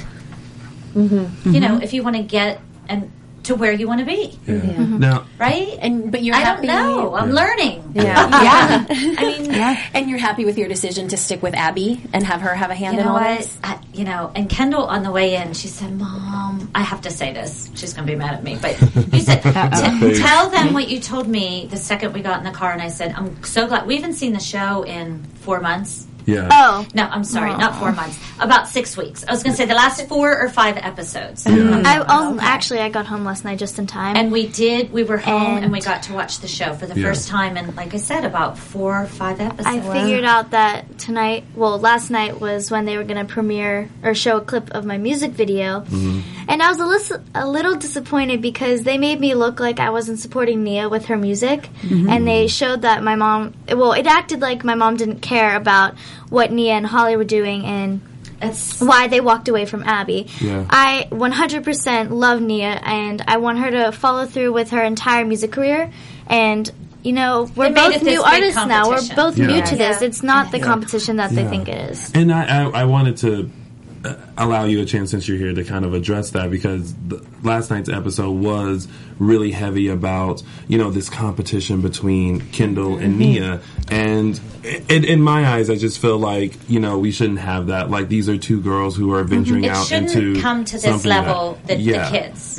if you want to get to where you want to be. Now, right? But you're happy. I don't know. I'm learning. I mean, and you're happy with your decision to stick with Abby and have her have a hand in all this? And Kendall on the way in, she said, Mom, I have to say this. She's going to be mad at me. But you said, tell them what you told me the second we got in the car. And I said, I'm so glad. We haven't seen the show in 4 months. Yeah. Oh. No, I'm sorry, not 4 months. About 6 weeks. I was going to say the last 4 or 5 episodes. Actually, I got home last night just in time. And we were home and we got to watch the show for the first time. And like I said, about 4 or 5 episodes. I figured out that last night was when they were going to premiere or show a clip of my music video. And I was a little disappointed because they made me look like I wasn't supporting Nia with her music. And they showed that it acted like my mom didn't care about what Nia and Holly were doing and why they walked away from Abby. I 100% love Nia, and I want her to follow through with her entire music career. And we're both new artists now. We're both new to this. It's not the competition that they think it is. And I wanted to allow you a chance, since you're here, to kind of address that, because last night's episode was really heavy about this competition between Kendall and Nia, and in my eyes, I just feel like we shouldn't have that. Like, these are two girls who are venturing out into it shouldn't come to this level. The kids,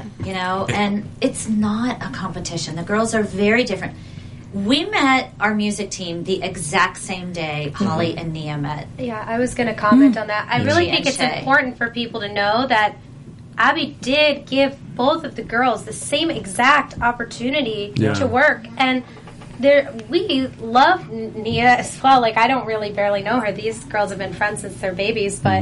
and it's not a competition. The girls are very different. We met our music team the exact same day Holly and Nia met. Yeah, I was going to comment on that. I really think it's important for people to know that Abby did give both of the girls the same exact opportunity to work. And we love Nia as well. Like, I don't really barely know her. These girls have been friends since they're babies, but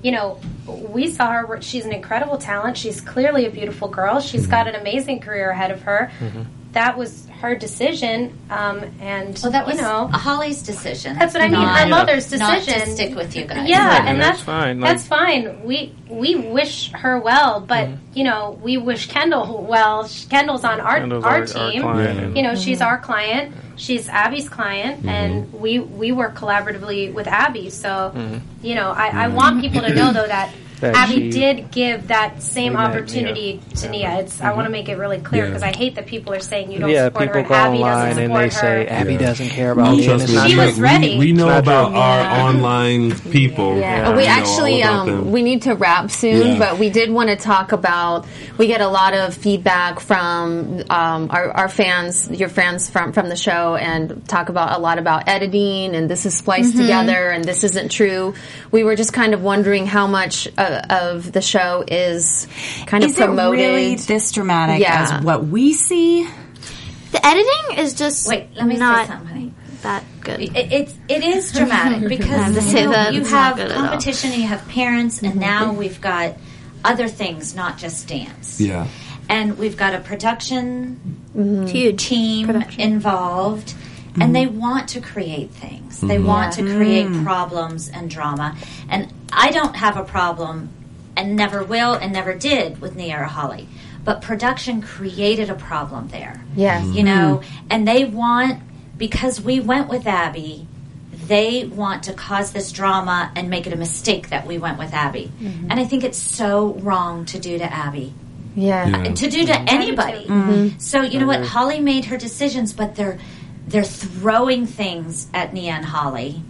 we saw her. She's an incredible talent. She's clearly a beautiful girl. She's got an amazing career ahead of her. That was her decision, and that was Holly's decision. That's what I mean. Her mother's decision. Not to stick with you guys. Yeah, and that's fine. That's fine. We wish her well, but we wish Kendall well. Kendall's on our team. Our she's our client. She's Abby's client, and we work collaboratively with Abby. So, I want people to know though that Abby did give that same opportunity to Nia. I want to make it really clear because I hate that people are saying you don't support her. People go Abby online and they say Abby doesn't care about me. She was ready. We know about our online people. Yeah. We actually we need to wrap soon, but we did want to talk about. We get a lot of feedback from our fans, your fans from the show, and talk about a lot about editing and this is spliced together and this isn't true. We were just kind of wondering how much of the show is kind of promoted. Is it really this dramatic as what we see? The editing is just let me say something, honey. That good. It is dramatic because you have competition and you have parents, and now we've got other things, not just dance. Yeah. And we've got a production huge team involved. And they want to create things. They want to create problems and drama. And I don't have a problem, and never will, and never did with Nia or Holly. But production created a problem there. Yes. And they want, because we went with Abby, they want to cause this drama and make it a mistake that we went with Abby. And I think it's so wrong to do to Abby. To do to anybody. So, you know what? Holly made her decisions, but they're throwing things at Nia and Holly.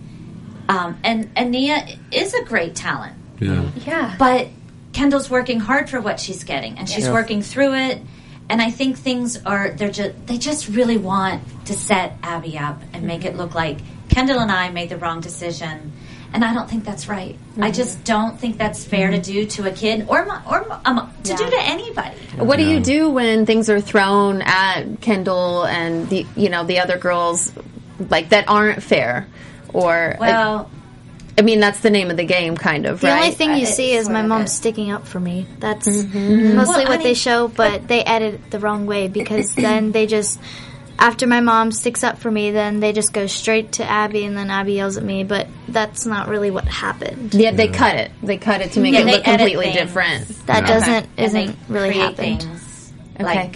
And Nia is a great talent. Yeah. But Kendall's working hard for what she's getting, and she's working through it. And I think things they just really want to set Abby up and make it look like Kendall and I made the wrong decision. And I don't think that's right. I just don't think that's fair to do to a kid or to do to anybody. What do you do when things are thrown at Kendall and the other girls like that aren't fair? Or I mean that's the name of the game, kind of. The only thing you see is my mom sticking up for me. That's mostly what they show, but they edit it the wrong way because then they just. After my mom sticks up for me, then they just go straight to Abby, and then Abby yells at me. But that's not really what happened. Yeah, they cut it. They cut it to make it look completely different. That isn't really happened. Like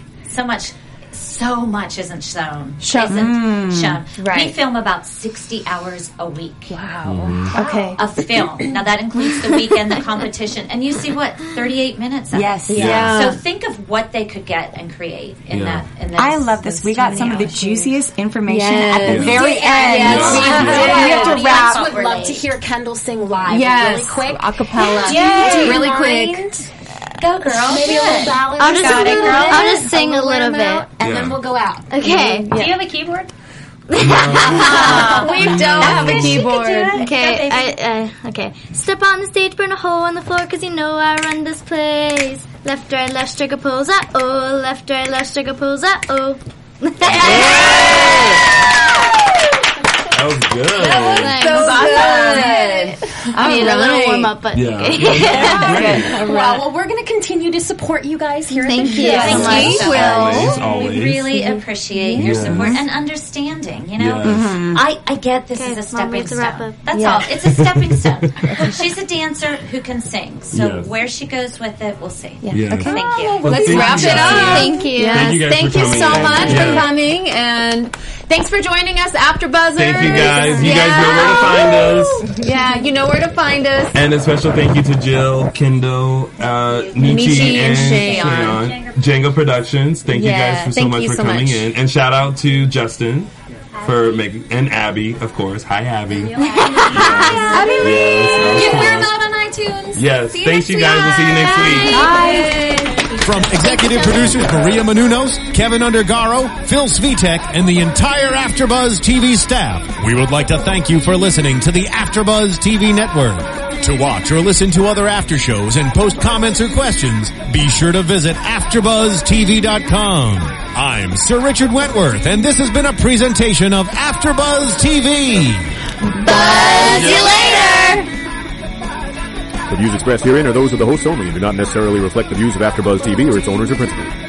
so much isn't shown. Shown. Right. We film about 60 hours a week. Wow. Okay. Of film. Now that includes the weekend, the competition, and you see 38 minutes of it. Yeah. So think of what they could get and create in that. I love this. We got some of the juiciest information at the very end. We have to wrap. I would love to hear Kendall sing live really quick. Acapella. Really quick. Go, girl. Maybe a little ballad. I'll just sing a little bit. And then we'll go out. Okay. Do you have a keyboard? We don't have a keyboard. Okay, okay. Step on the stage, burn a hole in the floor, cause you know I run this place. Left, right, strike a pose, oh. Left, right, strike a pose, oh. That was good. I mean, a little warm up, but okay. Well, we're going to continue to support you guys here. Thank you. Thank you. Always. We really appreciate your support and understanding. I get this is a stepping stone. That's all. It's a stepping stone. She's a dancer who can sing. So where she goes with it, we'll see. Yeah. Okay. Thank you. Well, Let's wrap it up. Thank you. Thank you so much for coming, and thanks for joining us, AfterBuzzers. Thank you guys. You guys know where to find us. Yeah, you know where to find us. And a special thank you to Jill, Kendall, Nietzsche, and Shayon. Django Productions. Thank you guys so much for coming in. And shout out to Justin for making, and Abby, of course. Hi, Abby. Abby. We're out on iTunes. Yes. Thanks, you guys. We'll see you next week. Bye. From executive producers Maria Menounos, Kevin Undergaro, Phil Svitek, and the entire AfterBuzz TV staff, we would like to thank you for listening to the AfterBuzz TV network. To watch or listen to other after shows and post comments or questions, be sure to visit AfterBuzzTV.com. I'm Sir Richard Wentworth, and this has been a presentation of AfterBuzz TV. Buzz you later! The views expressed herein are those of the hosts only and do not necessarily reflect the views of AfterBuzz TV or its owners or principals.